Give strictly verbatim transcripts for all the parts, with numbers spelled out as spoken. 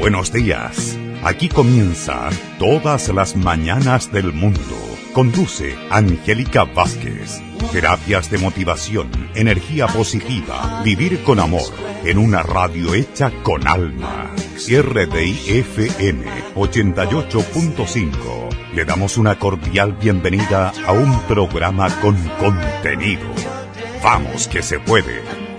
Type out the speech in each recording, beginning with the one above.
Buenos días. Aquí comienza Todas las Mañanas del Mundo. Conduce Angélica Vázquez. Terapias de motivación, energía positiva, vivir con amor, en una radio hecha con alma. R D I F M ochenta y ocho punto cinco. Le damos una cordial bienvenida a un programa con contenido. Vamos que se puede.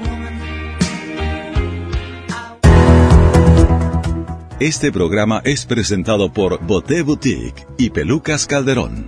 Este programa es presentado por Boté Boutique y Pelucas Calderón.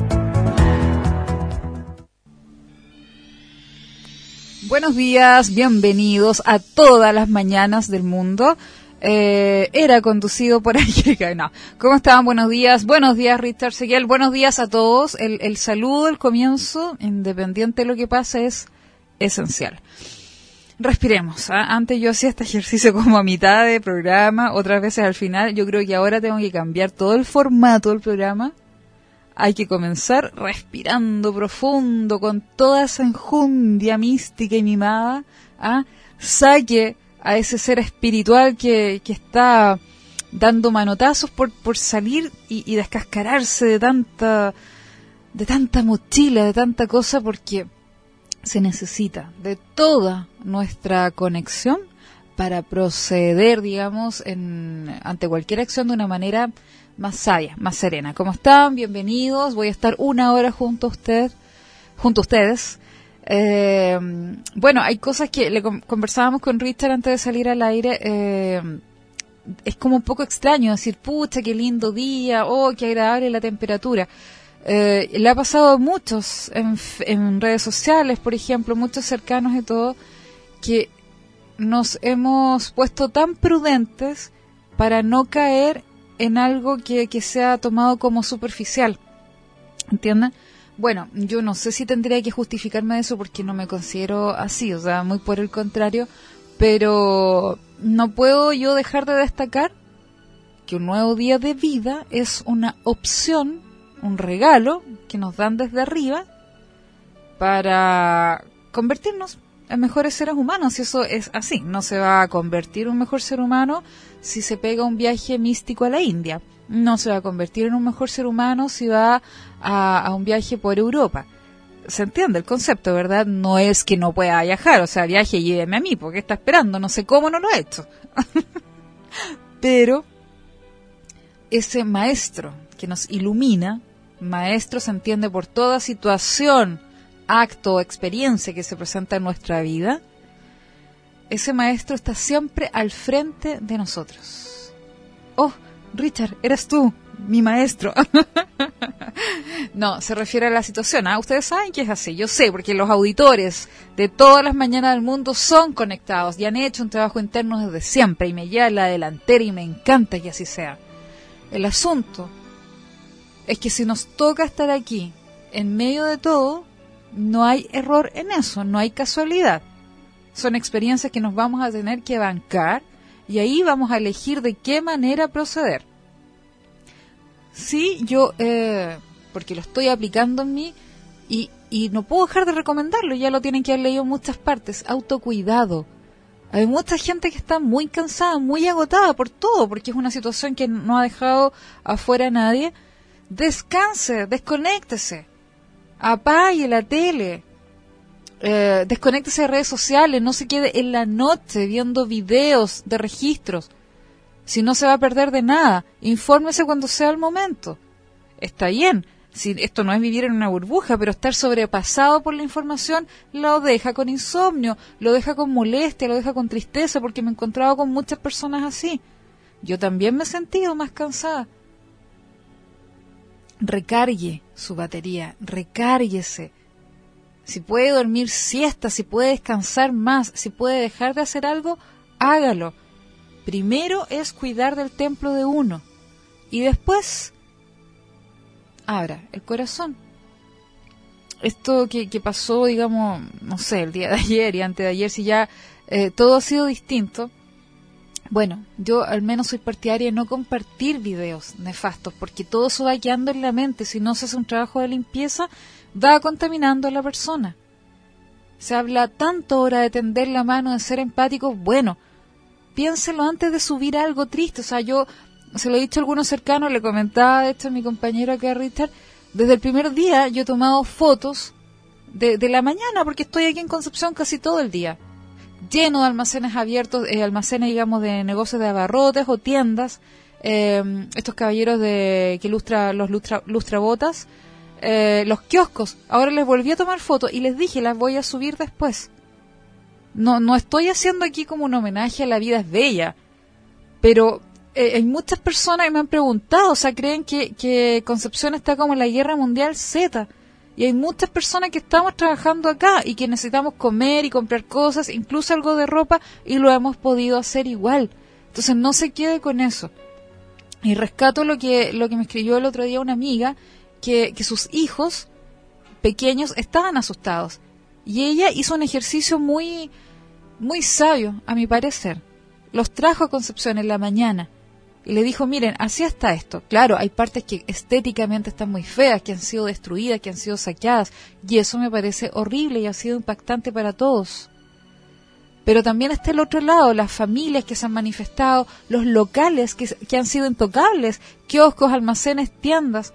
Buenos días, bienvenidos a Todas las Mañanas del Mundo. Eh, era conducido por Angélica. No. ¿Cómo estaban? Buenos días. Buenos días, Richard Seguiel. Buenos días a todos. El, el saludo al comienzo, independiente de lo que pase, es esencial. Respiremos. ¿eh? Antes yo hacía este ejercicio como a mitad de programa, otras veces al final. Yo creo que ahora tengo que cambiar todo el formato del programa. Hay que comenzar respirando profundo, con toda esa enjundia mística y mimada. ¿eh? Saque a ese ser espiritual que, que está dando manotazos por, por salir y, y descascararse de tanta, de tanta mochila, de tanta cosa, porque se necesita de toda nuestra conexión para proceder, digamos, en, ante cualquier acción de una manera más sabia, más serena. ¿Cómo están? Bienvenidos. Voy a estar una hora junto a usted, junto a ustedes. Eh, bueno, hay cosas que le conversábamos con Richard antes de salir al aire. Eh, es como un poco extraño decir, pucha, qué lindo día, oh, qué agradable la temperatura. Eh, le ha pasado a muchos en, en redes sociales, por ejemplo, muchos cercanos y todo, que nos hemos puesto tan prudentes para no caer en algo que, que sea tomado como superficial, ¿entienden? Bueno, yo no sé si tendría que justificarme de eso porque no me considero así, o sea, muy por el contrario, pero no puedo yo dejar de destacar que un nuevo día de vida es una opción, un regalo que nos dan desde arriba para convertirnos en mejores seres humanos, y eso es así. No se va a convertir en un mejor ser humano si se pega un viaje místico a la India. No se va a convertir en un mejor ser humano si va a, a un viaje por Europa. ¿Se entiende el concepto, verdad? No es que no pueda viajar, o sea, viaje y lléveme a mí, porque está esperando, no sé cómo no lo ha hecho. Pero ese maestro que nos ilumina, maestro se entiende por toda situación, acto o experiencia que se presenta en nuestra vida, ese maestro está siempre al frente de nosotros. Oh, Richard, eres tú, mi maestro. No, se refiere a la situación. ¿ah? Ustedes saben que es así, yo sé, porque los auditores de Todas las Mañanas del Mundo son conectados y han hecho un trabajo interno desde siempre y me lleva a la delantera y me encanta que así sea. El asunto es que si nos toca estar aquí, en medio de todo, no hay error en eso, no hay casualidad. Son experiencias que nos vamos a tener que bancar y ahí vamos a elegir de qué manera proceder. Sí, yo, eh, porque lo estoy aplicando en mí y, y no puedo dejar de recomendarlo, ya lo tienen que haber leído en muchas partes, autocuidado. Hay mucha gente que está muy cansada, muy agotada por todo, porque es una situación que no ha dejado afuera a nadie. Descanse, desconéctese, apague la tele, eh, desconéctese de redes sociales, no se quede en la noche viendo videos de registros, si no se va a perder de nada, infórmese cuando sea el momento. Está bien, si esto no es vivir en una burbuja, pero estar sobrepasado por la información lo deja con insomnio, lo deja con molestia, lo deja con tristeza, porque me he encontrado con muchas personas así. Yo también me he sentido más cansada. Recargue su batería, recárguese. Si puede dormir siesta, si puede descansar más, si puede dejar de hacer algo, hágalo. Primero es cuidar del templo de uno y después abra el corazón. Esto que, que pasó, digamos, no sé, el día de ayer y antes de ayer, si ya eh, todo ha sido distinto. Bueno, yo al menos soy partidaria de no compartir videos nefastos, porque todo eso va quedando en la mente. Si no se hace un trabajo de limpieza, va contaminando a la persona. Se habla tanto ahora de tender la mano, de ser empáticos. Bueno, piénselo antes de subir algo triste. O sea, yo se lo he dicho a algunos cercanos, le comentaba de hecho a mi compañero acá, Richard, desde el primer día yo he tomado fotos de, de la mañana, porque estoy aquí en Concepción casi todo el día, lleno de almacenes abiertos, eh, almacenes, digamos, de negocios de abarrotes o tiendas, eh, estos caballeros de que lustra los lustra, lustrabotas, eh, los kioscos. Ahora les volví a tomar fotos y les dije, las voy a subir después. No, no estoy haciendo aquí como un homenaje a La Vida es Bella, pero eh, hay muchas personas que me han preguntado, o sea, creen que, que Concepción está como en la Guerra Mundial Z, y hay muchas personas que estamos trabajando acá y que necesitamos comer y comprar cosas, incluso algo de ropa, y lo hemos podido hacer igual. Entonces no se quede con eso. Y rescato lo que lo que me escribió el otro día una amiga, que, que sus hijos pequeños estaban asustados. Y ella hizo un ejercicio muy, muy sabio, a mi parecer. Los trajo a Concepción en la mañana y le dijo, miren, así está esto. Claro, hay partes que estéticamente están muy feas, que han sido destruidas, que han sido saqueadas, y eso me parece horrible y ha sido impactante para todos. Pero también está el otro lado, las familias que se han manifestado, los locales que, que han sido intocables, kioscos, almacenes, tiendas.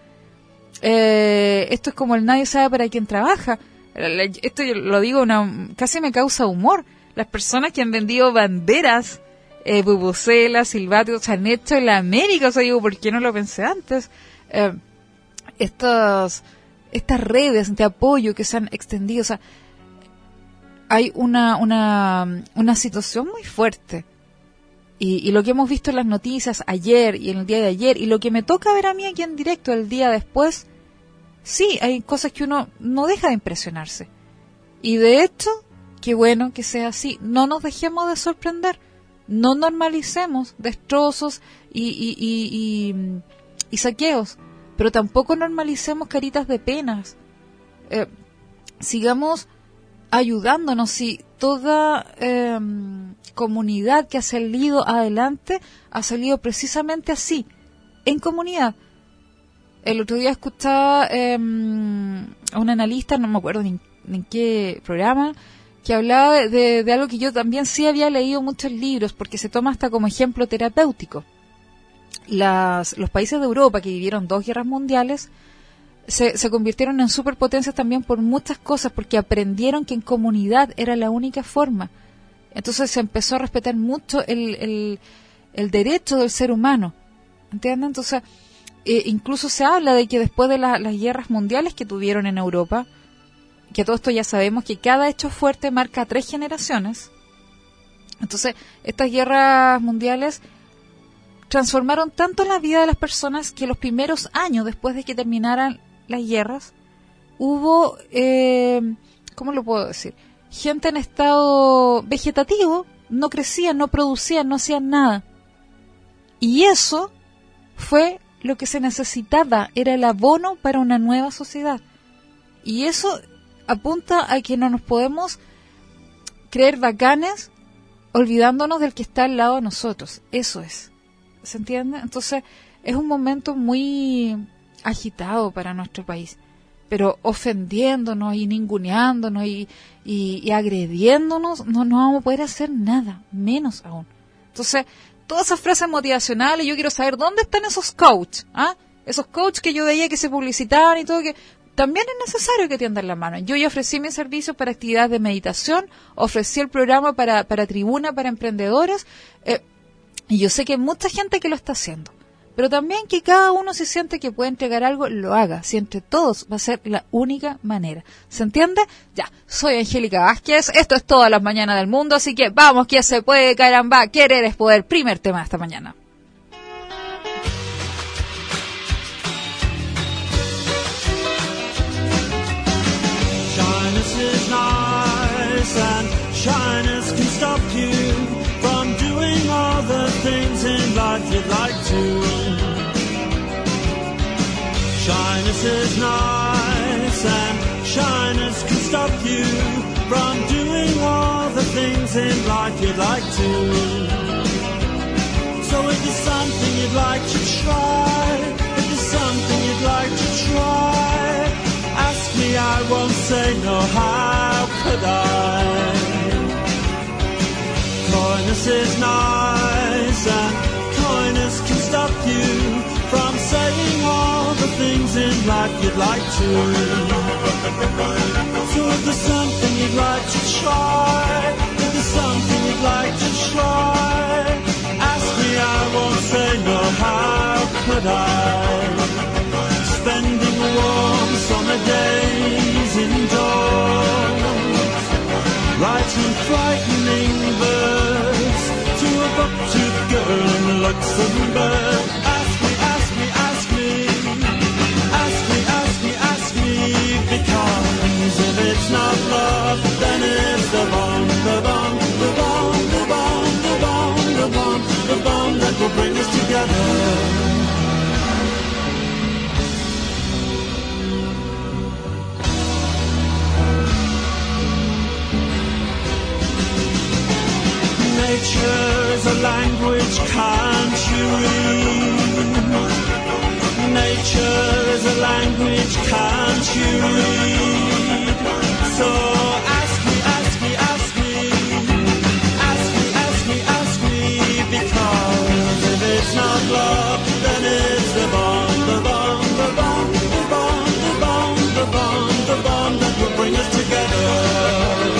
Eh, esto es como el nadie sabe para quién trabaja. Esto yo lo digo, una, casi me causa humor. Las personas que han vendido banderas, eh, bubucelas, silbáticos, han hecho en la América. O sea, digo, ¿por qué no lo pensé antes? Eh, estas, estas redes de apoyo que se han extendido, o sea, hay una, una, una situación muy fuerte. Y, y lo que hemos visto en las noticias ayer y en el día de ayer, y lo que me toca ver a mí aquí en directo el día después, sí, hay cosas que uno no deja de impresionarse. Y de hecho, qué bueno que sea así. No nos dejemos de sorprender. No normalicemos destrozos y, y, y, y, y saqueos. Pero tampoco normalicemos caritas de penas. Eh, sigamos ayudándonos. Si toda eh, comunidad que ha salido adelante ha salido precisamente así, en comunidad. El otro día escuchaba eh, a un analista, no me acuerdo ni, ni en qué programa, que hablaba de, de algo que yo también sí había leído muchos libros, porque se toma hasta como ejemplo terapéutico. Las, los países de Europa que vivieron dos guerras mundiales se, se convirtieron en superpotencias también por muchas cosas, porque aprendieron que en comunidad era la única forma. Entonces se empezó a respetar mucho el, el, el derecho del ser humano. ¿Entienden? Entonces, eh, incluso se habla de que después de la, las guerras mundiales que tuvieron en Europa, que todo esto ya sabemos que cada hecho fuerte marca tres generaciones. Entonces, estas guerras mundiales transformaron tanto la vida de las personas que los primeros años después de que terminaran las guerras, hubo, eh, ¿cómo lo puedo decir? Gente en estado vegetativo, no crecían, no producían, no hacían nada. Y eso fue lo que se necesitaba, era el abono para una nueva sociedad. Y eso apunta a que no nos podemos creer bacanes olvidándonos del que está al lado de nosotros. Eso es. ¿Se entiende? Entonces, es un momento muy agitado para nuestro país. Pero ofendiéndonos y ninguneándonos y, y, y agrediéndonos, no, no vamos a poder hacer nada, menos aún. Entonces, todas esas frases motivacionales, yo quiero saber dónde están esos coaches, ¿ah? Esos coaches que yo veía que se publicitaban y todo, que también es necesario que tiendan la mano. Yo ya ofrecí mis servicios para actividades de meditación, ofrecí el programa para, para tribuna, para emprendedores, eh, y yo sé que hay mucha gente que lo está haciendo. Pero también que cada uno se siente que puede entregar algo, lo haga. Si entre todos va a ser la única manera. ¿Se entiende? Ya, soy Angélica Vázquez, esto es Todas las Mañanas del Mundo, así que vamos, que se puede, caramba, querer es poder. Primer tema de esta mañana. Shyness is nice and shyness can stop you from doing all the things in life you'd like to. Shyness is nice and shyness can stop you from doing all the things in life you'd like to. So if there's something you'd like to try, if there's something you'd like to try, ask me, I won't say no, how could I? 'Cause shyness is nice, and kindness can stop you from saying all the things in life you'd like to. So if there's something you'd like to try, if there's something you'd like to try, ask me, I won't say no, how could I? Spending warm summer days indoors, writing frightening verse to a buck-toothed girl in Luxembourg. Ask me, ask me, ask me, ask me, ask me, ask me, because if it's not love, then it's the bomb, the bomb, the bomb, the bomb, the bomb, the bomb, the bomb that will bring us together. Nature's a language, can't you read? Nature is a language, can't you read? So ask me, ask me, ask me, ask me, ask me, ask me, because if it's not love, then it's the bomb, the bomb, the bomb, the bomb, the bomb, the bomb, the bomb that will bring us together.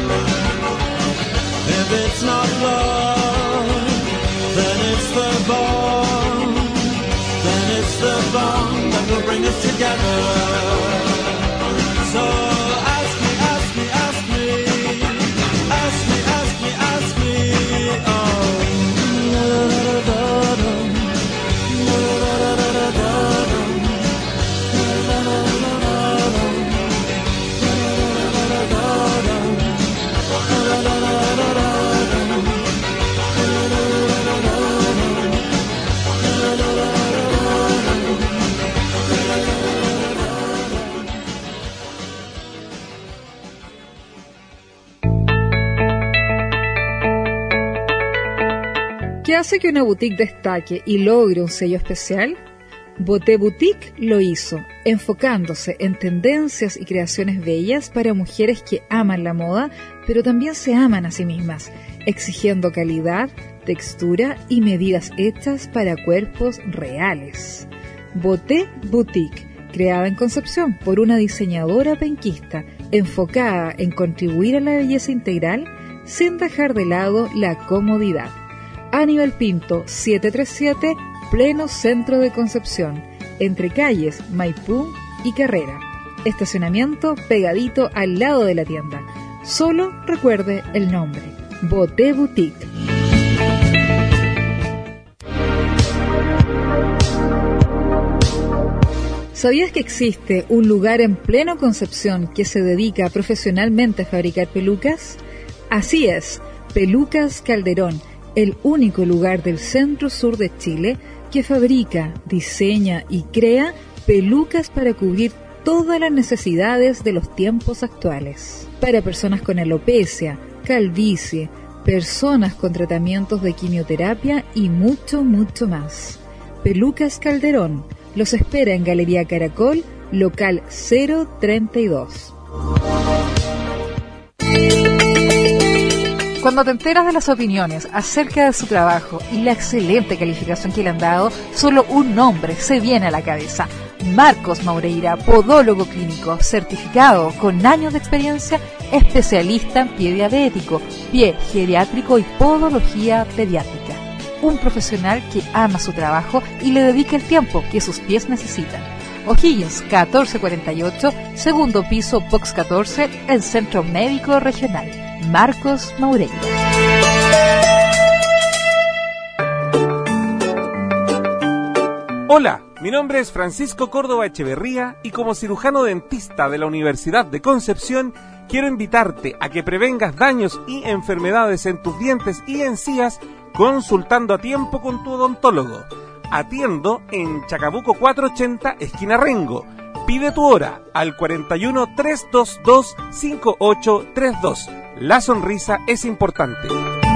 If it's not love, then it's the bomb, then it's the bomb that will bring us together. So ask me, ask me, ask me, ask me, ask me, ask me, oh. ¿Qué hace que una boutique destaque y logre un sello especial? Boté Boutique lo hizo, enfocándose en tendencias y creaciones bellas para mujeres que aman la moda, pero también se aman a sí mismas, exigiendo calidad, textura y medidas hechas para cuerpos reales. Boté Boutique, creada en Concepción por una diseñadora penquista, enfocada en contribuir a la belleza integral sin dejar de lado la comodidad. Aníbal Pinto, setecientos treinta y siete, pleno centro de Concepción, entre calles Maipú y Carrera. Estacionamiento pegadito al lado de la tienda. Solo recuerde el nombre, Boté Boutique. ¿Sabías que existe un lugar en pleno Concepción que se dedica profesionalmente a fabricar pelucas? Así es, Pelucas Calderón, el único lugar del centro-sur de Chile que fabrica, diseña y crea pelucas para cubrir todas las necesidades de los tiempos actuales. Para personas con alopecia, calvicie, personas con tratamientos de quimioterapia y mucho, mucho más. Pelucas Calderón los espera en Galería Caracol, local cero treinta y dos. Cuando te enteras de las opiniones acerca de su trabajo y la excelente calificación que le han dado, solo un nombre se viene a la cabeza: Marcos Maureira, podólogo clínico, certificado con años de experiencia, especialista en pie diabético, pie geriátrico y podología pediátrica. Un profesional que ama su trabajo y le dedica el tiempo que sus pies necesitan. O'Higgins catorce cuarenta y ocho, segundo piso, box catorce, el Centro Médico Regional. Marcos Maureira. Hola, mi nombre es Francisco Córdoba Echeverría y como cirujano dentista de la Universidad de Concepción quiero invitarte a que prevengas daños y enfermedades en tus dientes y encías consultando a tiempo con tu odontólogo. Atiendo en Chacabuco cuatrocientos ochenta, esquina Rengo. Pide tu hora al cuarenta y uno, trescientos veintidós, cincuenta y ocho treinta y dos. La sonrisa es importante.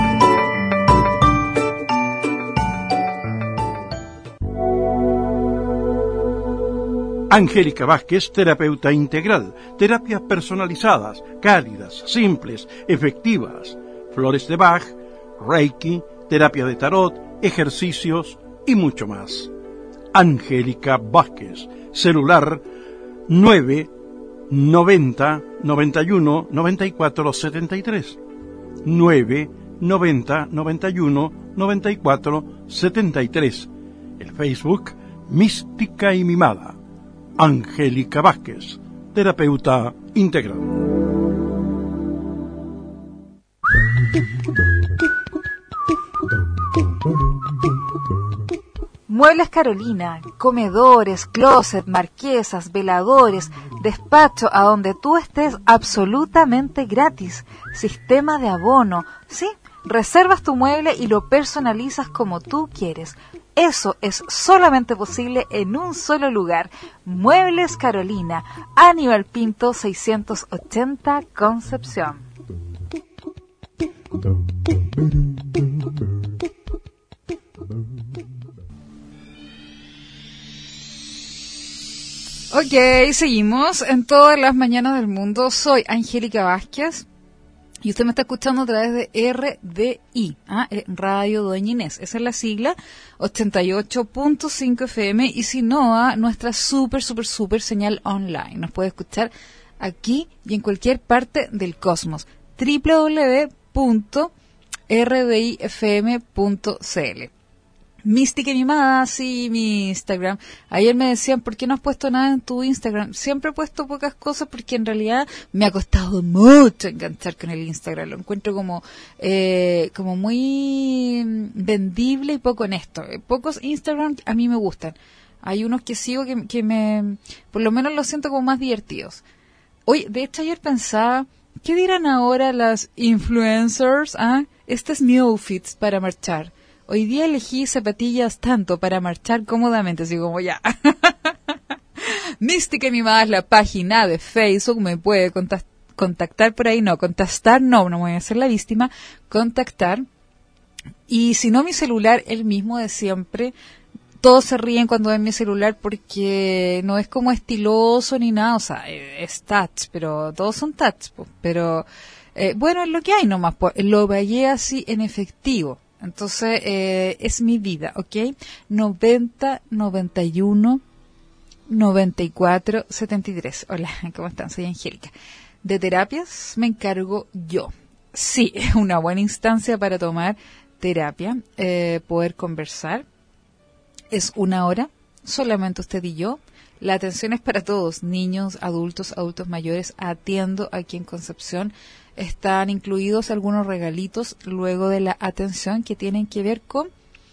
Angélica Vázquez, terapeuta integral. Terapias personalizadas, cálidas, simples, efectivas. Flores de Bach, Reiki, terapia de tarot, ejercicios y mucho más. Angélica Vázquez, celular nueve noventa noventa y uno noventa y cuatro setenta y tres, nueve noventa noventa y uno noventa y cuatro setenta y tres. El Facebook Mística y Mimada. Angélica Vázquez, terapeuta integral. Muebles Carolina, comedores, closet, marquesas, veladores, despacho a donde tú estés absolutamente gratis. Sistema de abono, ¿sí? Reservas tu mueble y lo personalizas como tú quieres. Eso es solamente posible en un solo lugar. Muebles Carolina, Aníbal Pinto seiscientos ochenta, Concepción. Ok, seguimos en todas las mañanas del mundo. Soy Angélica Vázquez y usted me está escuchando a través de R D I, ¿ah? Radio Doña Inés. Esa es la sigla, ochenta y ocho punto cinco F M, y si no, a nuestra súper, súper, súper señal online. Nos puede escuchar aquí y en cualquier parte del cosmos. doble u doble u doble u punto r d i f m punto c l. Mística y Mimada, sí, mi Instagram. Ayer me decían, ¿por qué no has puesto nada en tu Instagram? Siempre he puesto pocas cosas porque en realidad me ha costado mucho enganchar con el Instagram. Lo encuentro como eh, como muy vendible y poco honesto. Pocos Instagram a mí me gustan. Hay unos que sigo que, que me, por lo menos los siento como más divertidos. Hoy, de hecho, ayer pensaba, ¿qué dirán ahora las influencers? ¿Ah? Este es mi outfit para marchar. Hoy día elegí zapatillas tanto para marchar cómodamente, así como ya. Mística y Mimada es la página de Facebook, me puede contactar por ahí, no, contestar, no, no voy a ser la víctima, contactar. Y si no, mi celular, el mismo de siempre. Todos se ríen cuando ven mi celular porque no es como estiloso ni nada, o sea, es touch, pero todos son touch, pues, pero eh, bueno, es lo que hay nomás, pues, lo pagué así en efectivo. Entonces, eh, es mi vida, ¿ok? noventa, noventa y uno, noventa y cuatro, setenta y tres. Hola, ¿cómo están? Soy Angélica. De terapias me encargo yo. Sí, es una buena instancia para tomar terapia, eh, poder conversar. Es una hora, solamente usted y yo. La atención es para todos, niños, adultos, adultos mayores. Atiendo aquí en Concepción. Están incluidos algunos regalitos luego de la atención que tienen que ver con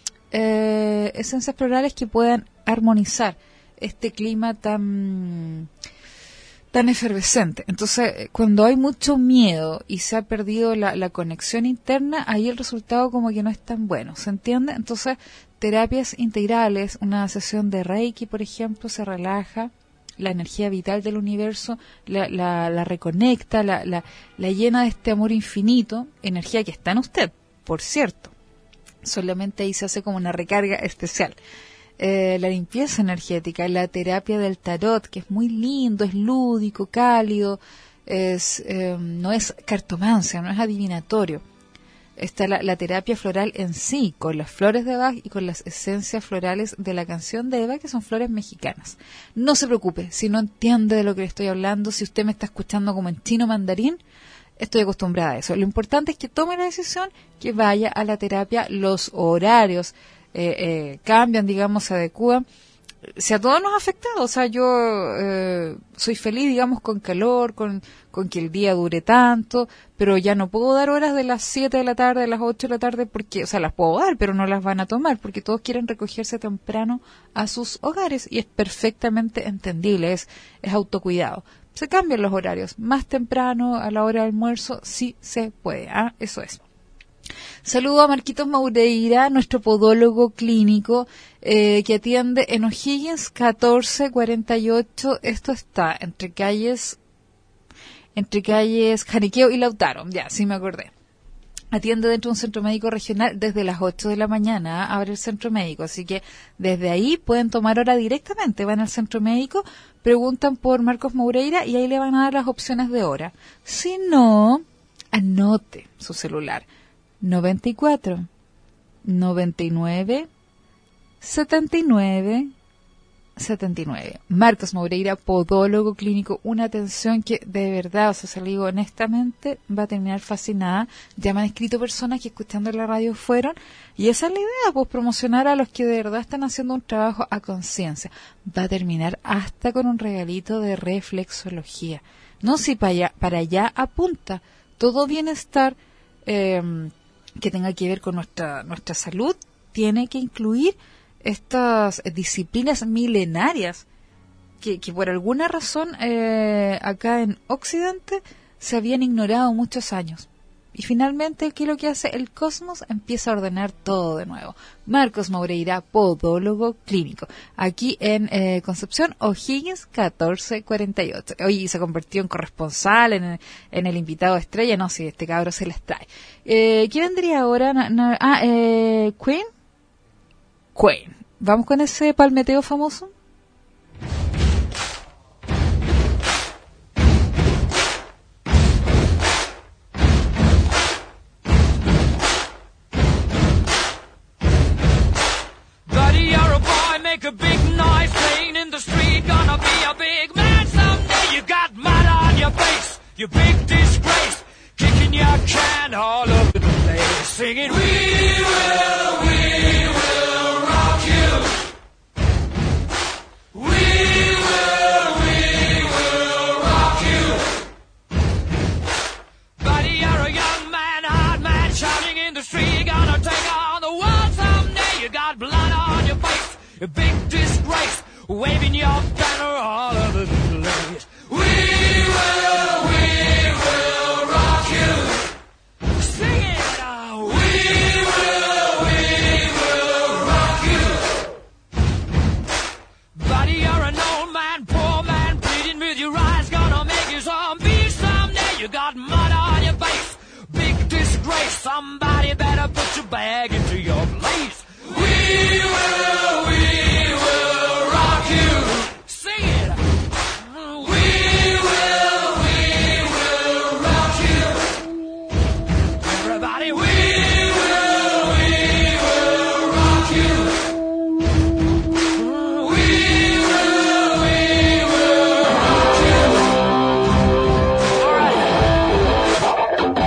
eh, esencias florales que puedan armonizar este clima tan tan efervescente. Entonces, cuando hay mucho miedo y se ha perdido la, la conexión interna, ahí el resultado como que no es tan bueno, ¿se entiende? Entonces, terapias integrales, una sesión de Reiki, por ejemplo, se relaja la energía vital del universo, la, la, la reconecta, la, la, la llena de este amor infinito, energía que está en usted, por cierto. Solamente ahí se hace como una recarga especial. Eh, la limpieza energética, la terapia del tarot, que es muy lindo, es lúdico, cálido, es eh, no es cartomancia, no es adivinatorio. Está la, la terapia floral en sí, con las flores de Bach y con las esencias florales de la canción de Eva, que son flores mexicanas. No se preocupe, si no entiende de lo que le estoy hablando, si usted me está escuchando como en chino mandarín, estoy acostumbrada a eso. Lo importante es que tome la decisión, que vaya a la terapia, los horarios eh, eh, cambian, digamos, se adecúan. Si a todos nos ha afectado, o sea, yo eh, soy feliz, digamos, con calor, con, con que el día dure tanto, pero ya no puedo dar horas de las siete de la tarde, de las ocho de la tarde, porque, o sea, las puedo dar, pero no las van a tomar, porque todos quieren recogerse temprano a sus hogares, y es perfectamente entendible, es, es autocuidado. Se cambian los horarios, más temprano, a la hora del almuerzo, sí se puede, ¿ah? Eso es. Saludo a Marquitos Maureira, nuestro podólogo clínico, eh, que atiende en O'Higgins catorce cuarenta y ocho. Esto está entre calles, entre calles Janiqueo y Lautaro. Ya, sí me acordé. Atiende dentro de un centro médico regional desde las ocho de la mañana, ¿eh? Abre el centro médico, así que desde ahí pueden tomar hora directamente. Van al centro médico, preguntan por Marcos Maureira y ahí le van a dar las opciones de hora. Si no, anote su celular. noventa y cuatro, noventa y nueve, setenta y nueve, setenta y nueve. Marcos Moreira, podólogo clínico, una atención que de verdad, o sea, se lo digo honestamente, va a terminar fascinada. Ya me han escrito personas que escuchando la radio fueron, y esa es la idea, pues promocionar a los que de verdad están haciendo un trabajo a conciencia. Va a terminar hasta con un regalito de reflexología. No, si para allá, para allá apunta todo bienestar eh, que tenga que ver con nuestra, nuestra salud, tiene que incluir estas disciplinas milenarias que, que por alguna razón eh, acá en Occidente se habían ignorado muchos años. Y finalmente, ¿qué es lo que hace? El cosmos empieza a ordenar todo de nuevo. Marcos Moreira, podólogo clínico, aquí en eh, Concepción, O'Higgins catorce cuarenta y ocho. Oye, se convirtió en corresponsal, en, en el invitado estrella. No, si este cabro se les trae. Eh, ¿Qué vendría ahora? Na, na, ah, eh, Queen. Queen. ¿Vamos con ese palmeteo famoso? Buddy, you're a boy, make a big noise, playing in the street, gonna be a big man someday. You got mud on your face, you big disgrace, kicking your can all over the place, singing, we will, we will rock you. We will, we will rock you. Buddy, you're a young man, hard man, shouting in the street, gonna take on the world someday. You got blood on your face, a big disgrace, waving your banner all over the place. We will, we will rock you. Sing it now. We will, we will rock you. Buddy, you're an old man, poor man, pleading with your eyes, gonna make you zombie someday. You got mud on your face, big disgrace, somebody better put your bag into your place. We will, we will rock you. Sing it. We will, we will rock you. Everybody, we will, we will rock you. We will, we will rock you. All right.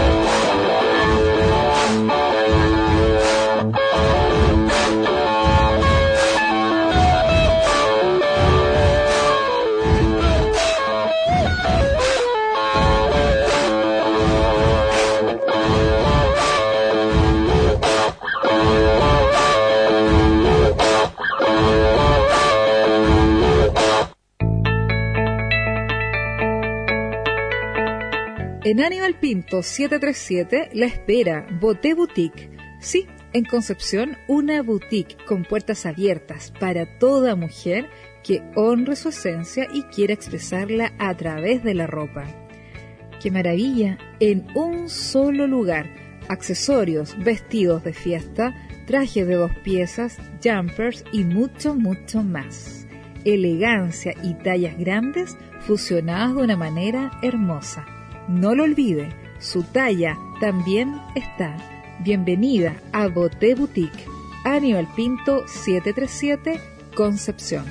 En Aníbal Pinto setecientos treinta y siete la espera Boté Boutique. Sí, en Concepción, una boutique con puertas abiertas para toda mujer que honre su esencia y quiera expresarla a través de la ropa. ¡Qué maravilla! En un solo lugar, accesorios, vestidos de fiesta, trajes de dos piezas, jumpers y mucho, mucho más. Elegancia y tallas grandes fusionadas de una manera hermosa. No lo olvide, su talla también está. Bienvenida a Boté Boutique, Aníbal Pinto setecientos treinta y siete, Concepción.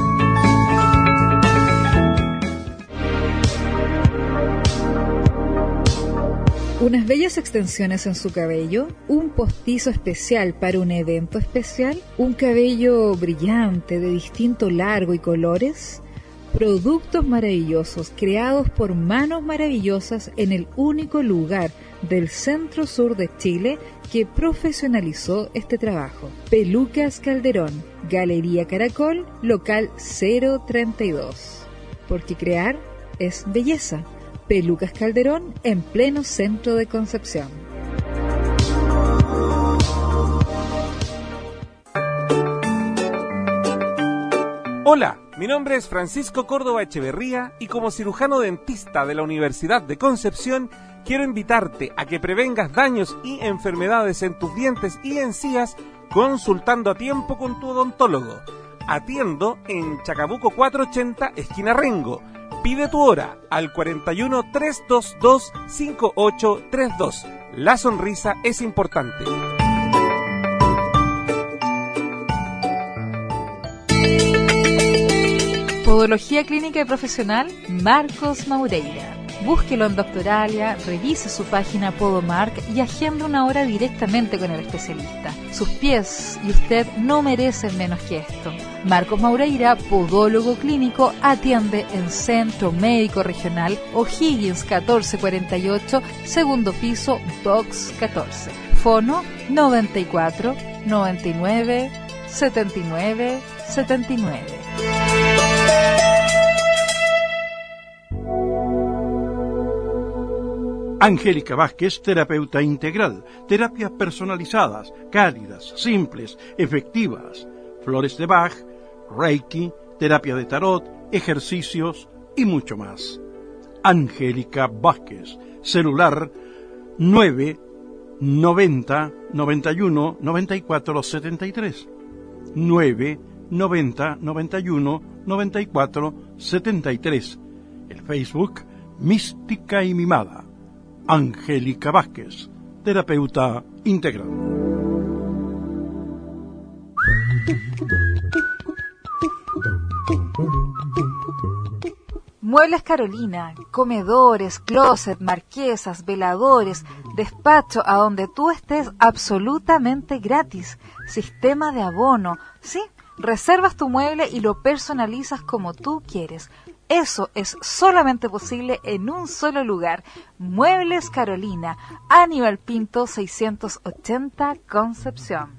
Unas bellas extensiones en su cabello, un postizo especial para un evento especial, un cabello brillante de distinto largo y colores, productos maravillosos creados por manos maravillosas en el único lugar del centro-sur de Chile que profesionalizó este trabajo. Pelucas Calderón, Galería Caracol, local cero treinta y dos. Porque crear es belleza. Pelucas Calderón en pleno centro de Concepción. Hola, mi nombre es Francisco Córdoba Echeverría y como cirujano dentista de la Universidad de Concepción quiero invitarte a que prevengas daños y enfermedades en tus dientes y encías consultando a tiempo con tu odontólogo. Atiendo en Chacabuco cuatrocientos ochenta, esquina Rengo. Pide tu hora al cuarenta y uno, trescientos veintidós, cincuenta y ocho treinta y dos. La sonrisa es importante. Podología clínica y profesional Marcos Maureira. Búsquelo en Doctoralia, revise su página Podomark y agende una hora directamente con el especialista. Sus pies y usted no merecen menos que esto. Marcos Maureira, podólogo clínico, atiende en Centro Médico Regional O'Higgins catorce cuarenta y ocho, segundo piso, box catorce. Fono noventa y cuatro, noventa y nueve, setenta y nueve, setenta y nueve. Angélica Vázquez, terapeuta integral, terapias personalizadas, cálidas, simples, efectivas, flores de Bach, Reiki, terapia de tarot, ejercicios y mucho más. Angélica Vázquez, celular nueve noventa, noventa y uno, noventa y cuatro, setenta y tres, nueve noventa, noventa y uno, noventa y cuatro, setenta y tres. El Facebook, Mística y Mimada. Angélica Vázquez, terapeuta integral. Muebles Carolina, comedores, closet, marquesas, veladores, despacho a donde tú estés absolutamente gratis. Sistema de abono, ¿sí? Reservas tu mueble y lo personalizas como tú quieres. Eso es solamente posible en un solo lugar. Muebles Carolina, Aníbal Pinto seiscientos ochenta, Concepción.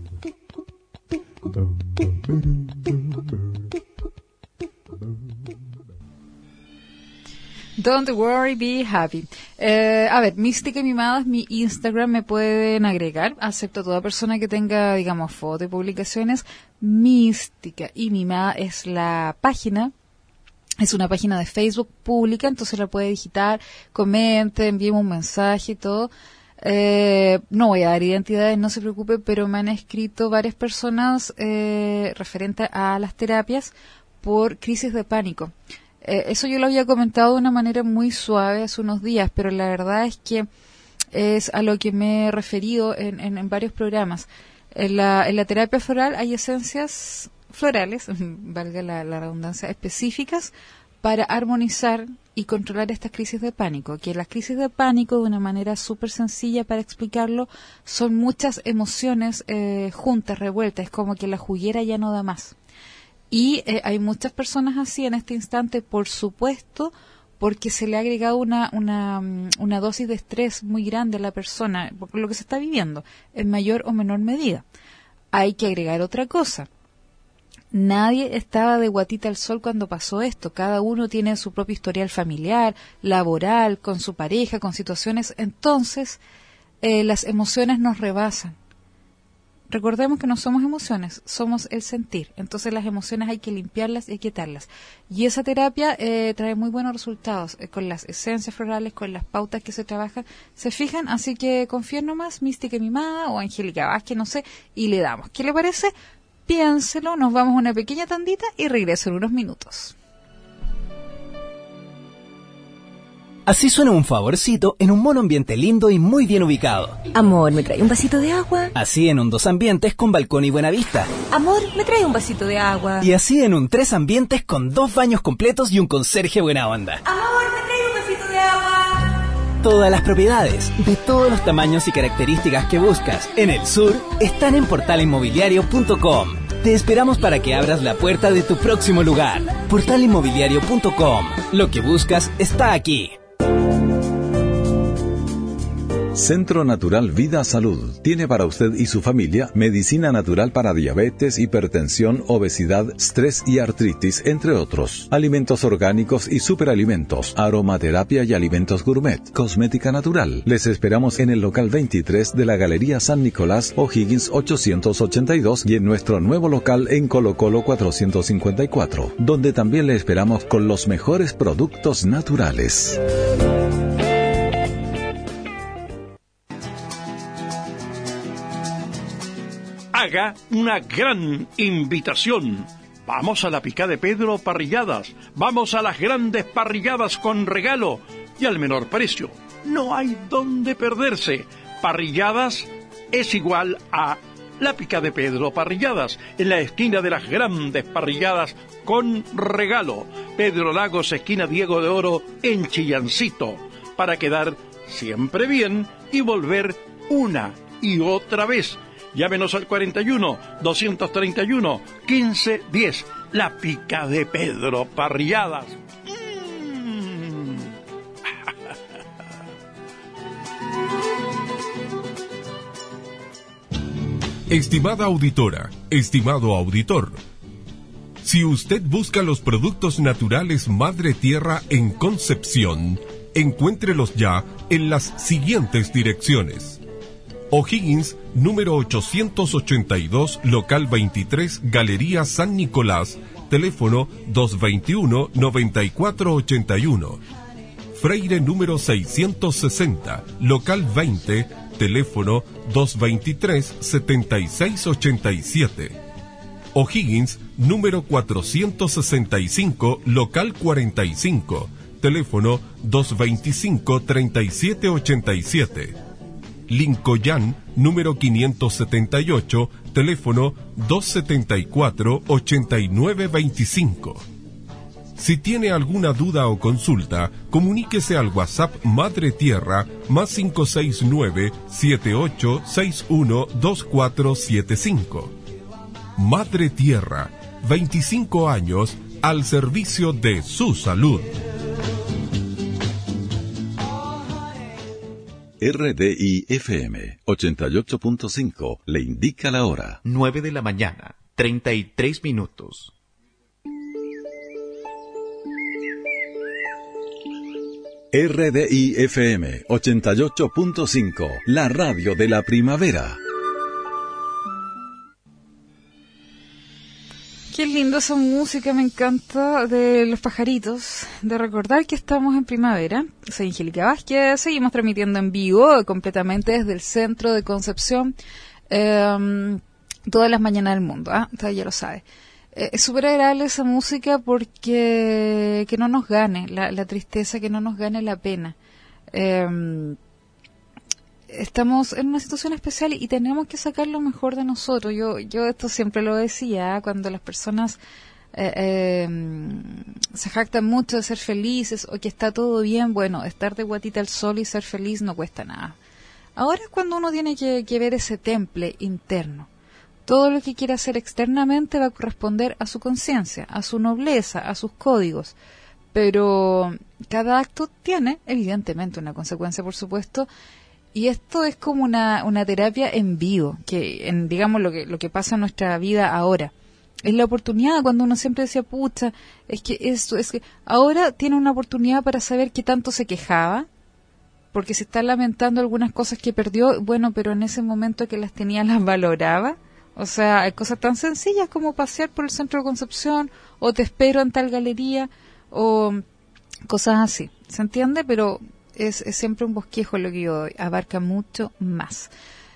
Don't worry, be happy. Eh, a ver, Mística y Mimada es mi Instagram, me pueden agregar. Acepto a toda persona que tenga, digamos, foto y publicaciones. Mística y Mimada es la página. Es una página de Facebook pública, entonces la puede digitar, comente, envíeme un mensaje y todo. Eh, no voy a dar identidades, no se preocupe, pero me han escrito varias personas eh, referente a las terapias por crisis de pánico. Eh, eso yo lo había comentado de una manera muy suave hace unos días, pero la verdad es que es a lo que me he referido en, en, en varios programas. En la, en la terapia floral hay esencias florales, valga la, la redundancia, específicas para armonizar y controlar estas crisis de pánico. Que las crisis de pánico, de una manera súper sencilla para explicarlo, son muchas emociones eh, juntas, revueltas, es como que la juguera ya no da más. Y eh, hay muchas personas así en este instante, por supuesto, porque se le ha agregado una, una, una dosis de estrés muy grande a la persona, por lo que se está viviendo, en mayor o menor medida. Hay que agregar otra cosa. Nadie estaba de guatita al sol cuando pasó esto. Cada uno tiene su propio historial familiar, laboral, con su pareja, con situaciones. Entonces, eh, las emociones nos rebasan. Recordemos que no somos emociones, somos el sentir. Entonces, las emociones hay que limpiarlas y quietarlas. Y esa terapia eh, trae muy buenos resultados eh, con las esencias florales, con las pautas que se trabajan. ¿Se fijan? Así que confíen nomás, Mística y Mimada o Angélica Vázquez, no sé, y le damos. ¿Qué le parece? Piénselo, nos vamos a una pequeña tandita y regreso en unos minutos. Así suena un favorcito en un mono ambiente lindo y muy bien ubicado. Amor, ¿me trae un vasito de agua? Así en un dos ambientes con balcón y buena vista. Amor, ¿me trae un vasito de agua? Y así en un tres ambientes con dos baños completos y un conserje buena onda. Amor, ¿me trae un vasito de agua? Todas las propiedades, de todos los tamaños y características que buscas en el sur, están en portal inmobiliario punto com. Te esperamos para que abras la puerta de tu próximo lugar. portal inmobiliario punto com. Lo que buscas está aquí. Centro Natural Vida Salud tiene para usted y su familia medicina natural para diabetes, hipertensión, obesidad, estrés y artritis, entre otros. Alimentos orgánicos y superalimentos, aromaterapia y alimentos gourmet, cosmética natural. Les esperamos en el local veintitrés de la Galería San Nicolás, O'Higgins ochocientos ochenta y dos y en nuestro nuevo local en Colo Colo cuatrocientos cincuenta y cuatro, donde también le esperamos con los mejores productos naturales. Haga una gran invitación. Vamos a la Picá de Pedro Parrilladas. Vamos a las grandes parrilladas con regalo y al menor precio. no hay dónde perderse. Parrilladas es igual a La Pica de Pedro Parrilladas, en la esquina de las grandes parrilladas con regalo. Pedro Lagos, esquina Diego de Oro, en Chillancito, para quedar siempre bien y volver una y otra vez. Llámenos al cuarenta y uno, doscientos treinta y uno, quince diez. La Pica de Pedro Parrilladas. Estimada auditora, estimado auditor, si usted busca los productos naturales Madre Tierra en Concepción, encuéntrelos ya en las siguientes direcciones. O'Higgins, número ochocientos ochenta y dos, local veintitrés, Galería San Nicolás, teléfono dos veintiuno, noventa y cuatro ochenta y uno. Freire, número seiscientos sesenta, local veinte, teléfono dos veintitrés, setenta y seis ochenta y siete. O'Higgins, número cuatrocientos sesenta y cinco, local cuarenta y cinco, teléfono dos veinticinco, treinta y siete ochenta y siete. Lincoln, número quinientos setenta y ocho, teléfono dos setenta y cuatro, ochenta y nueve veinticinco. Si tiene alguna duda o consulta, comuníquese al WhatsApp Madre Tierra más cinco seis nueve, siete ocho seis uno, dos cuatro siete cinco. Madre Tierra, veinticinco años al servicio de su salud. R D I F M ochenta y ocho punto cinco le indica la hora. nueve de la mañana, treinta y tres minutos. R D I F M ochenta y ocho punto cinco, la radio de la primavera. Qué lindo esa música, me encanta, de los pajaritos, de recordar que estamos en primavera. Soy Angélica Vázquez, seguimos transmitiendo en vivo, completamente desde el centro de Concepción, eh, todas las mañanas del mundo, ¿eh? Entonces ya lo sabe. Eh, es súper agradable esa música porque que no nos gane la, la tristeza, que no nos gane la pena. Eh, Estamos en una situación especial y tenemos que sacar lo mejor de nosotros. Yo yo esto siempre lo decía, cuando las personas eh, eh, se jactan mucho de ser felices o que está todo bien. Bueno, estar de guatita al sol y ser feliz no cuesta nada. Ahora es cuando uno tiene que, que ver ese temple interno. Todo lo que quiera hacer externamente va a corresponder a su conciencia, a su nobleza, a sus códigos. Pero cada acto tiene, evidentemente, una consecuencia, por supuesto. Y esto es como una, una terapia en vivo, que en, digamos lo que lo que pasa en nuestra vida ahora. Es la oportunidad, cuando uno siempre decía, pucha, es que esto, es que ahora tiene una oportunidad para saber qué tanto se quejaba, porque se está lamentando algunas cosas que perdió, bueno, pero en ese momento que las tenía las valoraba. O sea, hay cosas tan sencillas como pasear por el centro de Concepción, o te espero en tal galería, o cosas así, ¿se entiende? Pero Es, es siempre un bosquejo lo que yo doy, abarca mucho más.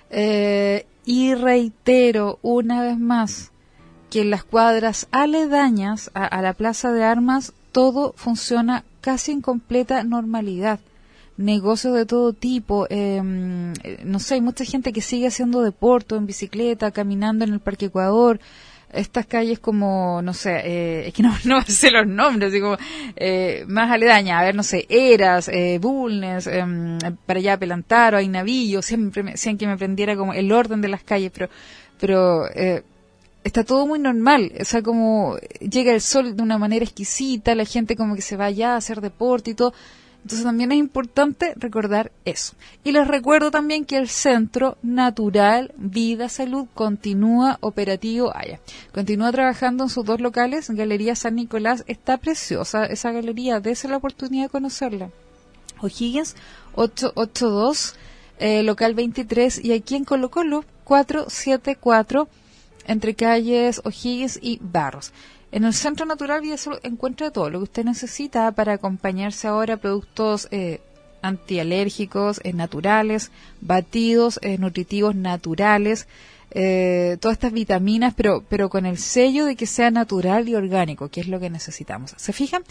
Eh, y reitero una vez más que en las cuadras aledañas a, a la Plaza de Armas todo funciona casi en completa normalidad. Negocios de todo tipo, eh, no sé, hay mucha gente que sigue haciendo deporte en bicicleta, caminando en el Parque Ecuador. Estas calles como, no sé, eh, es que no, no sé los nombres, así como eh, más aledañas, a ver, no sé, Eras, eh, Bulnes, eh, para allá Pelantaro, hay Navillo, siempre me decían que me aprendiera como el orden de las calles, pero pero eh, está todo muy normal, o sea, como llega el sol de una manera exquisita, la gente como que se va allá a hacer deporte y todo. Entonces también es importante recordar eso. Y les recuerdo también que el Centro Natural Vida Salud continúa operativo allá. Continúa trabajando en sus dos locales. Galería San Nicolás está preciosa esa galería. Dese la oportunidad de conocerla. O'Higgins ochocientos ochenta y dos, eh, local veintitrés. Y aquí en Colo Colo cuatrocientos setenta y cuatro, entre calles O'Higgins y Barros. En el Centro Natural Vida Salud encuentra todo lo que usted necesita para acompañarse ahora, productos eh, antialérgicos, eh, naturales, batidos eh, nutritivos naturales, eh, todas estas vitaminas, pero pero con el sello de que sea natural y orgánico, que es lo que necesitamos. ¿Se fijan?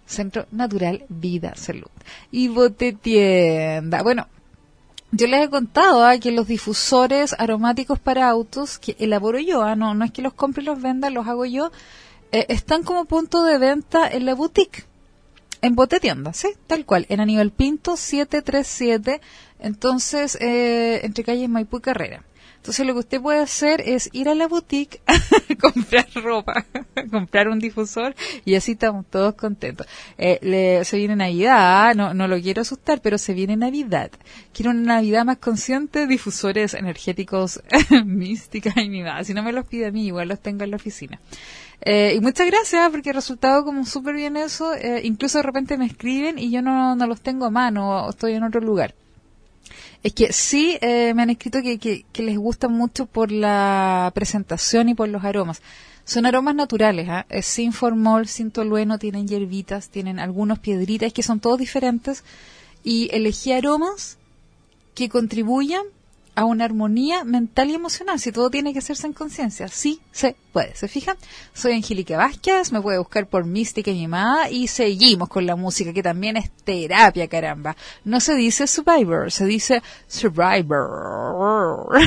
Centro Natural Vida Salud. Y Botetienda. Bueno, yo les he contado ¿eh? que los difusores aromáticos para autos que elaboro yo, ¿eh? no, no es que los compre y los venda, los hago yo, eh, están como punto de venta en la boutique. En Botetienda, sí, tal cual, en Aníbal Pinto siete tres siete, entonces eh, entre calles Maipú y Carrera. Entonces lo que usted puede hacer es ir a la boutique, comprar ropa, comprar un difusor y así estamos todos contentos. Eh, le, se viene Navidad, no, no lo quiero asustar, pero se viene Navidad. Quiero una Navidad más consciente, difusores energéticos mística y mi nada. Si no me los pide a mí, igual los tengo en la oficina. Eh, y muchas gracias porque ha resultado como súper bien eso. Eh, incluso de repente me escriben y yo no, no los tengo a mano o estoy en otro lugar. Es que sí eh, me han escrito que, que, que les gusta mucho por la presentación y por los aromas. Son aromas naturales, ¿eh? Es sin formol, sin tolueno, tienen hierbitas, tienen algunos piedritas, que son todos diferentes. Y elegí aromas que contribuyan a una armonía mental y emocional. Si todo tiene que hacerse en conciencia, sí se puede. ¿Se fijan? Soy Angélica Vázquez, me puede buscar por Mística y Mimada y seguimos con la música, que también es terapia, caramba. No se dice Survivor, se dice Survivor.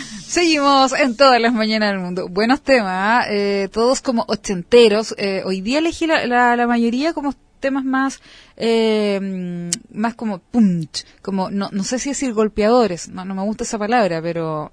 Seguimos en todas las mañanas del mundo. Buenos temas, eh, todos como ochenteros. Eh, hoy día elegí la, la, la mayoría como temas más, eh, más como punch, como, no, no sé si decir golpeadores, no, no me gusta esa palabra, pero,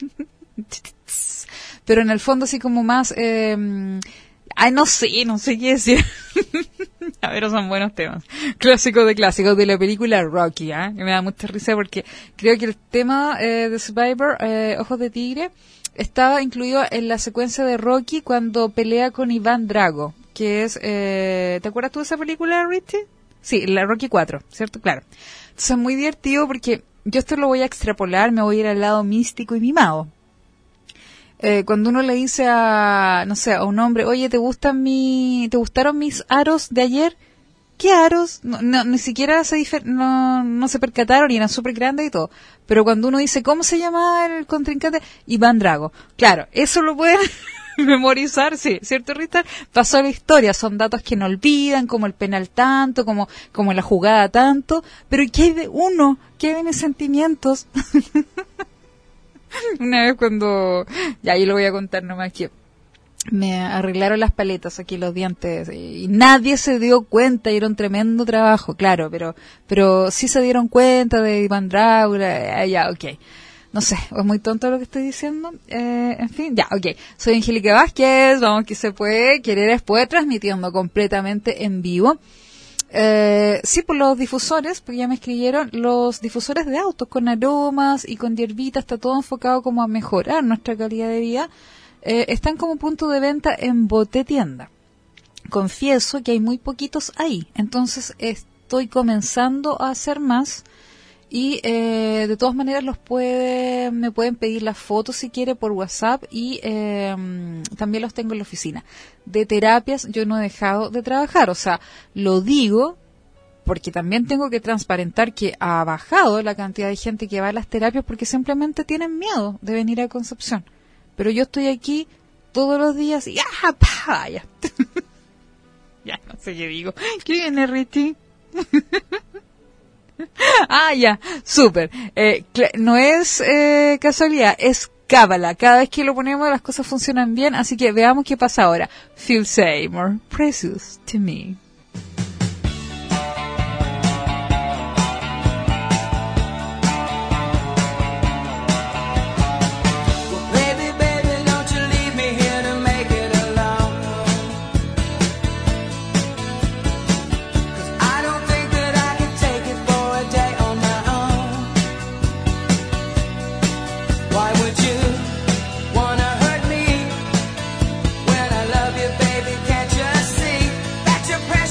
pero en el fondo así como más, eh, ay, no sé, no sé qué decir. A ver, son buenos temas. Clásicos de clásicos de la película Rocky, ¿eh? Que me da mucha risa porque creo que el tema eh, de Survivor, eh, Ojos de Tigre, estaba incluido en la secuencia de Rocky cuando pelea con Iván Drago, que es, eh, ¿te acuerdas tú de esa película, Richie? Sí, la Rocky cuatro, ¿cierto? Claro. Entonces es muy divertido porque yo esto lo voy a extrapolar, me voy a ir al lado místico y mimado. Eh, cuando uno le dice a, no sé, a un hombre, oye, ¿te gustan mi, te gustaron mis aros de ayer? ¿Qué aros? No, no, ni siquiera se difer- no, no se percataron y eran súper grandes y todo. Pero cuando uno dice, ¿cómo se llama el contrincante? Iván Drago. Claro, eso lo pueden memorizar, sí, ¿cierto, Richard? Pasó la historia, son datos que no olvidan, como el penal tanto, como, como la jugada tanto. Pero ¿qué hay de uno? ¿Qué hay de mis sentimientos? Una vez cuando, ya ahí lo voy a contar nomás, que me arreglaron las paletas aquí, los dientes, y nadie se dio cuenta, y era un tremendo trabajo, claro, pero pero sí se dieron cuenta de Iván Drago, eh, ya, ok. No sé, es muy tonto lo que estoy diciendo, eh, en fin, ya, ok. Soy Angélica Vázquez, vamos que se puede, querer es poder, transmitiendo completamente en vivo. Eh, sí, por los difusores, porque ya me escribieron, los difusores de autos con aromas y con hierbitas, está todo enfocado como a mejorar nuestra calidad de vida. Eh, están como punto de venta en Boté Tienda. Confieso que hay muy poquitos ahí, entonces estoy comenzando a hacer más y eh, de todas maneras los puede, me pueden pedir las fotos si quiere por WhatsApp y eh, también los tengo en la oficina. De terapias yo no he dejado de trabajar, o sea, lo digo porque también tengo que transparentar que ha bajado la cantidad de gente que va a las terapias porque simplemente tienen miedo de venir a Concepción. Pero yo estoy aquí todos los días y ¡ah, pa! Ya. Ya, no sé qué digo. ¿Qué viene, Richie? Ah, ya, súper. Eh, no es eh, casualidad, es cábala. Cada vez que lo ponemos las cosas funcionan bien, así que veamos qué pasa ahora. Feel say more precious to me. Your presence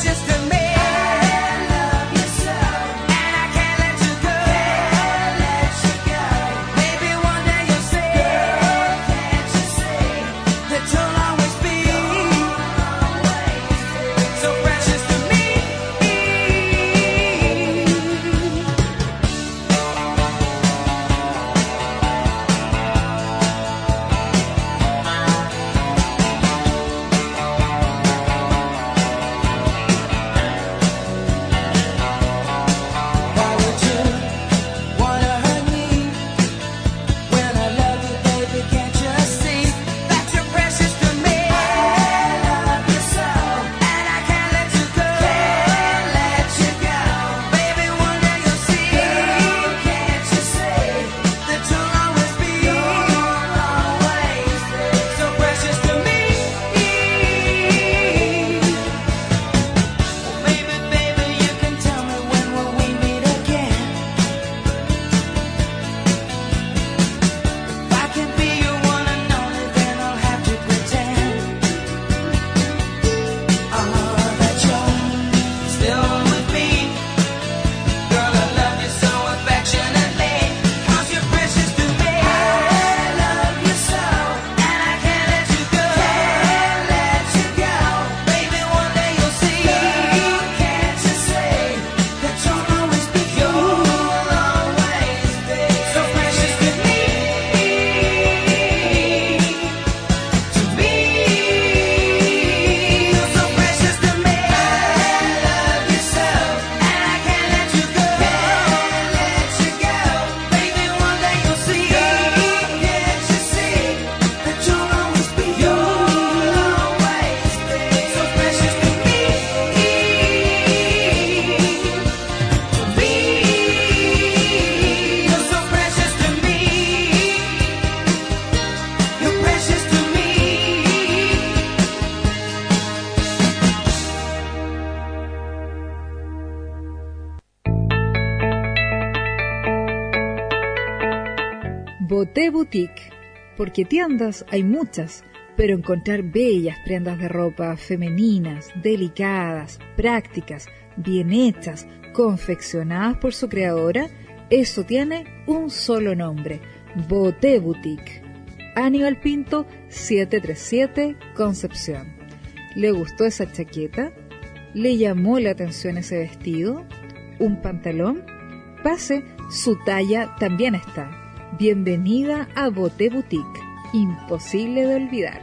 Boté Boutique, porque tiendas hay muchas, pero encontrar bellas prendas de ropa femeninas, delicadas, prácticas, bien hechas, confeccionadas por su creadora, eso tiene un solo nombre, Boté Boutique. Aníbal Pinto, setecientos treinta y siete, Concepción. ¿Le gustó esa chaqueta? ¿Le llamó la atención ese vestido? ¿Un pantalón? Pase, su talla también está. Bienvenida a Boté Boutique, imposible de olvidar.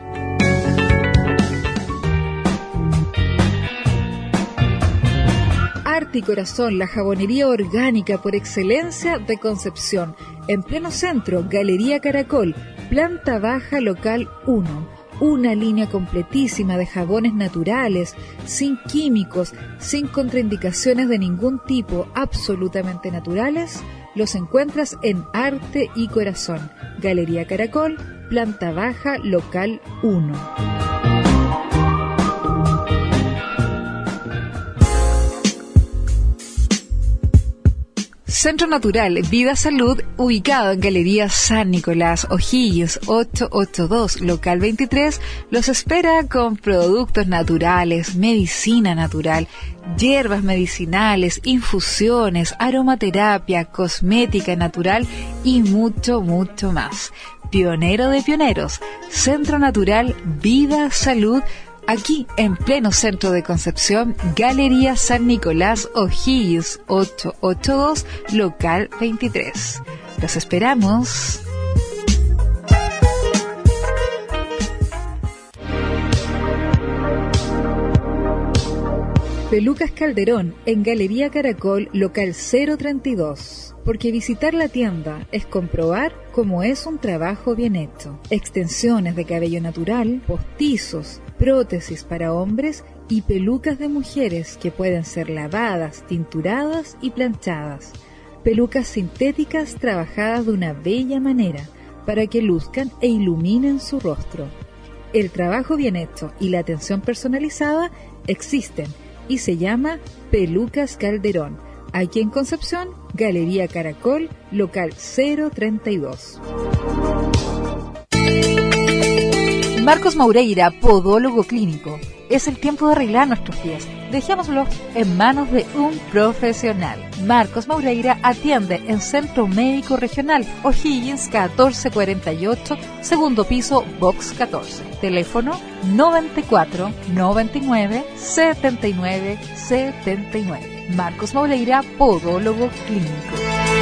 Arte y Corazón, la jabonería orgánica por excelencia de Concepción. En pleno centro, Galería Caracol, planta baja, local uno. Una línea completísima de jabones naturales, sin químicos, sin contraindicaciones de ningún tipo, absolutamente naturales. Los encuentras en Arte y Corazón, Galería Caracol, planta baja, local uno. Centro Natural Vida Salud, ubicado en Galería San Nicolás, O'Higgins ochocientos ochenta y dos, local veintitrés, los espera con productos naturales, medicina natural, hierbas medicinales, infusiones, aromaterapia, cosmética natural y mucho, mucho más. Pionero de pioneros, Centro Natural Vida Salud, aquí en pleno centro de Concepción, Galería San Nicolás, O'Higgins ochocientos ochenta y dos, local veintitrés. Los esperamos. Pelucas Calderón, en Galería Caracol, local cero treinta y dos. Porque visitar la tienda es comprobar cómo es un trabajo bien hecho. Extensiones de cabello natural, postizos, prótesis para hombres y pelucas de mujeres que pueden ser lavadas, tinturadas y planchadas. Pelucas sintéticas trabajadas de una bella manera para que luzcan e iluminen su rostro. El trabajo bien hecho y la atención personalizada existen y se llama Pelucas Calderón. Aquí en Concepción, Galería Caracol, local cero treinta y dos. Marcos Moureira, podólogo clínico. Es el tiempo de arreglar nuestros pies. Dejémoslos en manos de un profesional. Marcos Moureira atiende en Centro Médico Regional, O'Higgins catorce cuarenta y ocho, segundo piso, box catorce. Teléfono noventa y cuatro, noventa y nueve, setenta y nueve, setenta y nueve. Marcos Moureira, podólogo clínico.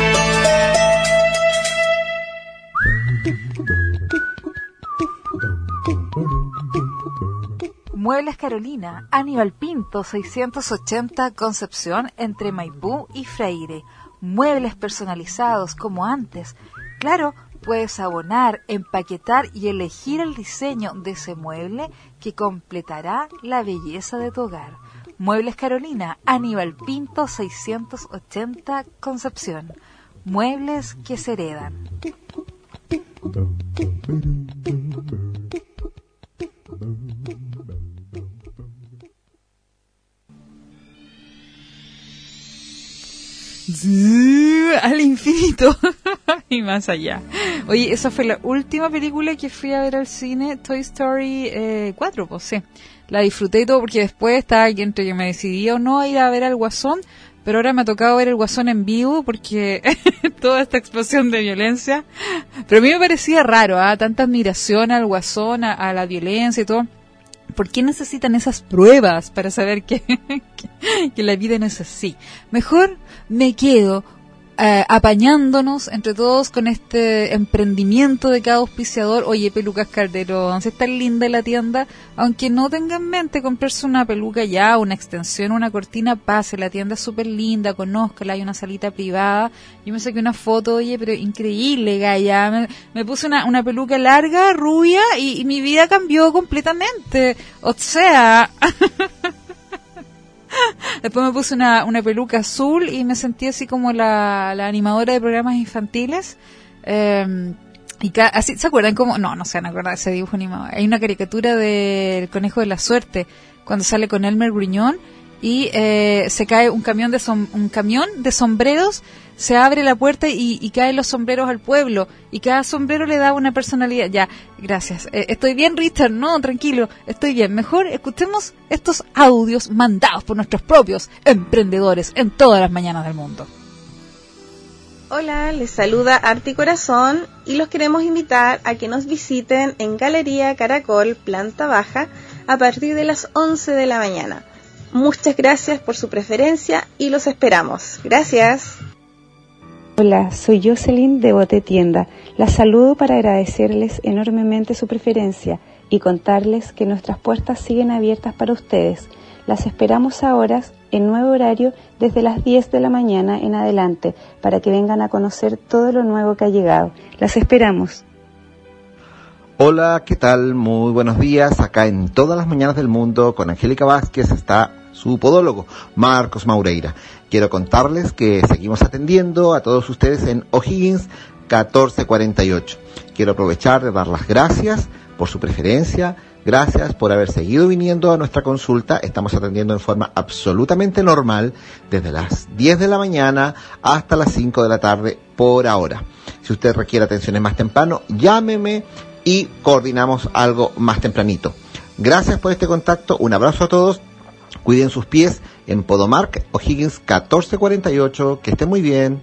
Muebles Carolina, Aníbal Pinto, seiscientos ochenta, Concepción, entre Maipú y Freire. Muebles personalizados como antes. Claro, puedes abonar, empaquetar y elegir el diseño de ese mueble que completará la belleza de tu hogar. Muebles Carolina, Aníbal Pinto, seiscientos ochenta, Concepción. Muebles que se heredan. Al infinito y más allá. Oye, esa fue la última película que fui a ver al cine, Toy Story eh, cuatro, pues sí. La disfruté y todo porque después estaba aquí entre que me decidí o no a ir a ver al Guasón, pero ahora me ha tocado ver el Guasón en vivo porque toda esta explosión de violencia. Pero a mí me parecía raro, ¿ah? Tanta admiración al Guasón, a, a la violencia y todo. ¿Por qué necesitan esas pruebas para saber que, que, que la vida no es así? Mejor me quedo eh, apañándonos entre todos con este emprendimiento de cada auspiciador. Oye, Pelucas Calderón, si está linda la tienda, aunque no tenga en mente comprarse una peluca ya, una extensión, una cortina, pase, la tienda es súper linda, conózcala, hay una salita privada. Yo me saqué una foto, oye, pero increíble, gaya, me, me puse una, una peluca larga, rubia, y, y mi vida cambió completamente, o sea... Después me puse una, una peluca azul y me sentí así como la, la animadora de programas infantiles. Eh, y ca- así, ¿se acuerdan cómo? No, no se van a acordar de ese dibujo animado. Hay una caricatura del Conejo de la Suerte, cuando sale con Elmer Gruñón y eh, se cae un camión de som- un camión de sombreros, se abre la puerta y, y caen los sombreros al pueblo, y cada sombrero le da una personalidad. Ya, gracias. Eh, ¿Estoy bien, Richard? No, tranquilo, estoy bien. Mejor escuchemos estos audios mandados por nuestros propios emprendedores en todas las mañanas del mundo. Hola, les saluda Arti Corazón y los queremos invitar a que nos visiten en Galería Caracol, planta baja, a partir de las once de la mañana. Muchas gracias por su preferencia y los esperamos. Gracias. Hola, soy Jocelyn de Bote Tienda. Las saludo para agradecerles enormemente su preferencia y contarles que nuestras puertas siguen abiertas para ustedes. Las esperamos ahora en nuevo horario desde las diez de la mañana en adelante para que vengan a conocer todo lo nuevo que ha llegado. Las esperamos. Hola, ¿qué tal? Muy buenos días. Acá en todas las mañanas del mundo con Angélica Vázquez está su podólogo, Marcos Maureira. Quiero contarles que seguimos atendiendo a todos ustedes en O'Higgins catorce cuarenta y ocho. Quiero aprovechar de dar las gracias por su preferencia. Gracias por haber seguido viniendo a nuestra consulta. Estamos atendiendo en forma absolutamente normal desde las diez de la mañana hasta las cinco de la tarde por ahora. Si usted requiere atenciones más temprano, llámeme y coordinamos algo más tempranito. Gracias por este contacto. Un abrazo a todos. Cuiden sus pies en Podomark, O'Higgins catorce cuarenta y ocho. Que estén muy bien.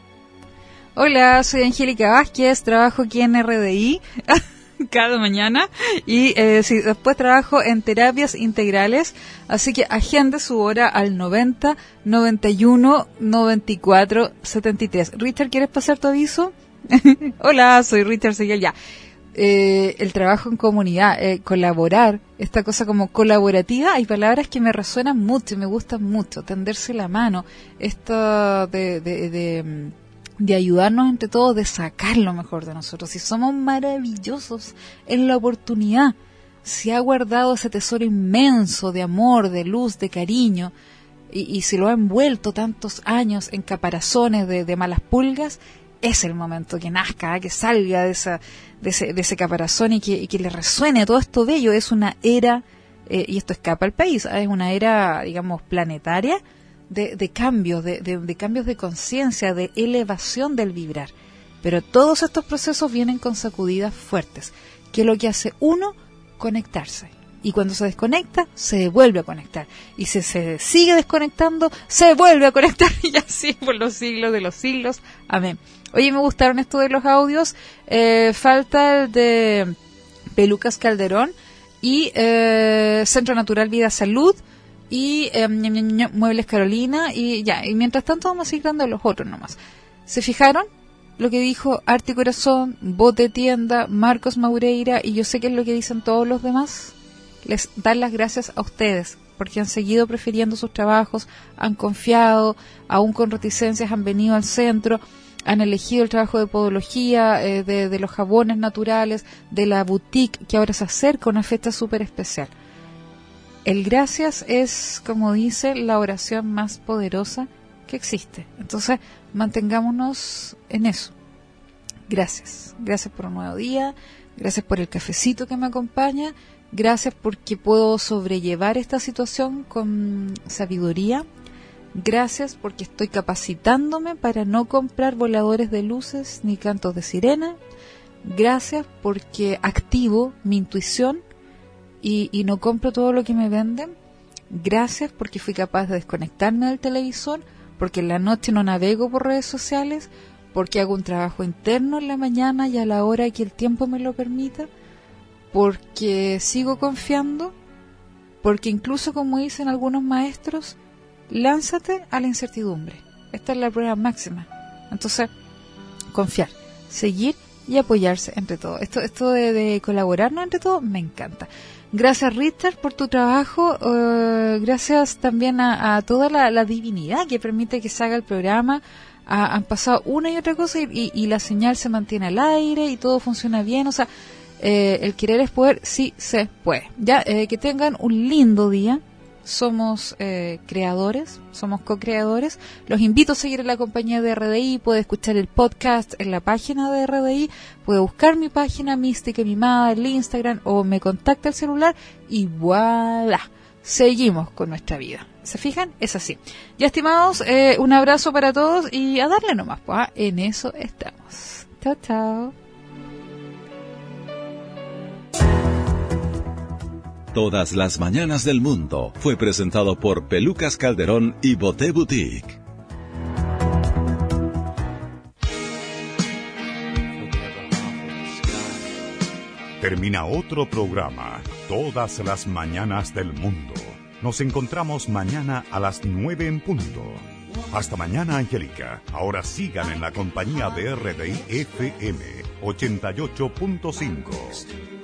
Hola, soy Angélica Vázquez. Trabajo aquí en R D I. Cada mañana y eh, sí, después trabajo en terapias integrales, así que agende su hora al noventa, noventa y uno, noventa y cuatro, setenta y tres. Richard, ¿quieres pasar tu aviso? Hola, soy Richard Seguel. Ya, eh, el trabajo en comunidad, eh, colaborar, esta cosa como colaborativa, hay palabras que me resuenan mucho y me gustan mucho, tenderse la mano, esto de, de, de de ayudarnos entre todos, de sacar lo mejor de nosotros. Si somos maravillosos en la oportunidad, si ha guardado ese tesoro inmenso de amor, de luz, de cariño, y, y si lo ha envuelto tantos años en caparazones de, de malas pulgas, es el momento que nazca, ¿eh? Que salga de, esa, de, ese, de ese caparazón y que, y que le resuene todo esto bello. Es una era, eh, y esto escapa al país, ¿eh? Es una era, digamos, planetaria, De, de cambios, de, de, de cambios de conciencia, de elevación del vibrar. Pero todos estos procesos vienen con sacudidas fuertes, que es lo que hace uno, conectarse. Y cuando se desconecta, se vuelve a conectar. Y si se sigue desconectando, se vuelve a conectar. Y así por los siglos de los siglos. Amén. Oye, me gustaron estos de los audios. Eh, falta el de Pelucas Calderón y eh, Centro Natural Vida Salud. Y eh, Muebles Carolina, y ya, y mientras tanto vamos a ir dando los otros nomás. ¿Se fijaron lo que dijo Arti Corazón, Bote Tienda, Marcos Maureira, y yo sé que es lo que dicen todos los demás? Les dan las gracias a ustedes, porque han seguido prefiriendo sus trabajos, han confiado, aún con reticencias han venido al centro, han elegido el trabajo de podología, eh, de, de los jabones naturales, de la boutique, que ahora se acerca una fiesta súper especial. El gracias es, como dice, la oración más poderosa que existe. Entonces, mantengámonos en eso. Gracias. Gracias por un nuevo día. Gracias por el cafecito que me acompaña. Gracias porque puedo sobrellevar esta situación con sabiduría. Gracias porque estoy capacitándome para no comprar voladores de luces ni cantos de sirena. Gracias porque activo mi intuición Y, y no compro todo lo que me venden. Gracias porque fui capaz de desconectarme del televisor, porque en la noche no navego por redes sociales, porque hago un trabajo interno en la mañana y a la hora que el tiempo me lo permita, porque sigo confiando, porque incluso, como dicen algunos maestros, lánzate a la incertidumbre. Esta es la prueba máxima. Entonces, confiar, seguir y apoyarse entre todos. Esto, esto de, de colaborarnos entre todos me encanta. Gracias, Richard, por tu trabajo. Uh, gracias también a, a toda la, la divinidad que permite que se haga el programa. Uh, han pasado una y otra cosa y, y, y la señal se mantiene al aire y todo funciona bien. O sea, eh, el querer es poder, sí se puede. Ya, eh, que tengan un lindo día. Somos eh, creadores, somos co-creadores. Los invito a seguir en la compañía de R D I. Puede escuchar el podcast en la página de R D I. Puede buscar mi página Mística Mimada, el Instagram, o me contacta el celular y voilà, seguimos con nuestra vida. ¿Se fijan? Es así. Ya, estimados, eh, un abrazo para todos y a darle nomás, pues, ¿ah? En eso estamos. Chao, chao. Todas las mañanas del mundo fue presentado por Pelucas Calderón y Boté Boutique. Termina otro programa, Todas las mañanas del mundo. Nos encontramos mañana a las nueve en punto. Hasta mañana, Angélica. Ahora sigan en la compañía de R D I F M ochenta y ocho punto cinco.